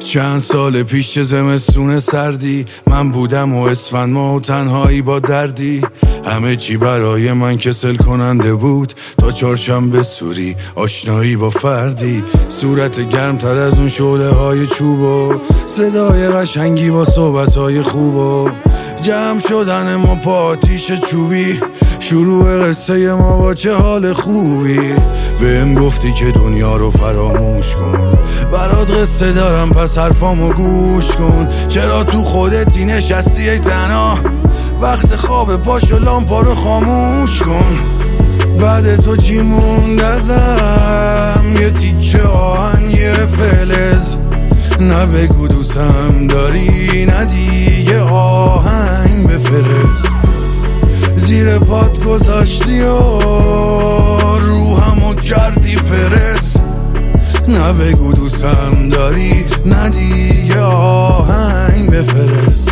چند سال پیش چه زمستون سردی من بودم و اسفند ماه و تنهایی با دردی. همه چی برای من کسل کننده بود تا چهارشنبه سوری آشنایی با فردی. صورت گرم تر از اون شعله های چوب و صدای قشنگی با صحبت های خوب و جمع شدن ما پا آتیش چوبی. شروع قصه ما با چه حال خوبی. بهم گفتی که دنیا رو فراموش کن، برات قصه دارم پس حرفامو گوش کن. چرا تو خودتی نشستی ای تنها، وقت خواب پاشو لامپا رو خاموش کن. بعد تو چی موند ازم؟ یه تیکه آهن یه فلز. نه بگو دوستم داری نه دیگه آهنگ بفرست. زیر پات گذاشتی و روحمو کردی پرس. نه بگو دوستم داری نه دیگه آهنگ بفرست.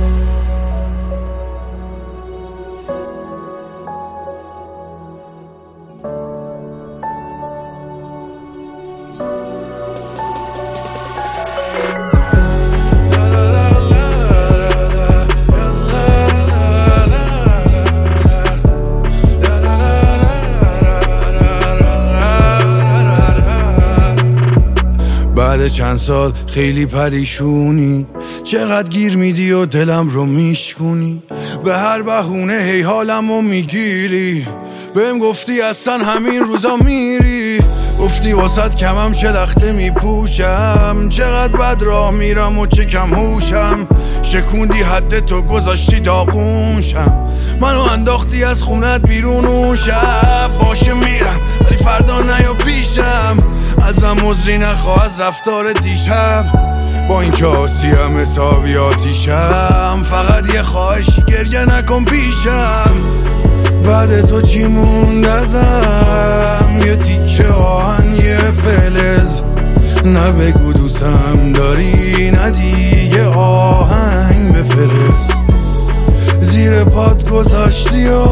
بعد چند سال خیلی پریشونی، چقدر گیر میدی و دلم رو میشکونی. به هر بهونه هی حالمو میگیری. بهم گفتی اصلا همین روزا میری. گفتی واسد کمم چه لخته میپوشم. چقدر بد راه میرم و چه کم هوشم. شکوندی حد تو گذاشتی داغونشم. منو انداختی از خونت بیرون و شب باشه میرم ولی فردا نیا پیشم. ازم عذری نخواه از رفتار دیشب. با این که آسیم حسابی آتیشم. فقط یه خواهشی گریه نکن پیشم. بعد تو چی موند ازم؟ یه تیکه آهن یه فلز. نه بگو دوستم داری نه دیگه آهنگ بفرست. زیر پات گذاشتی و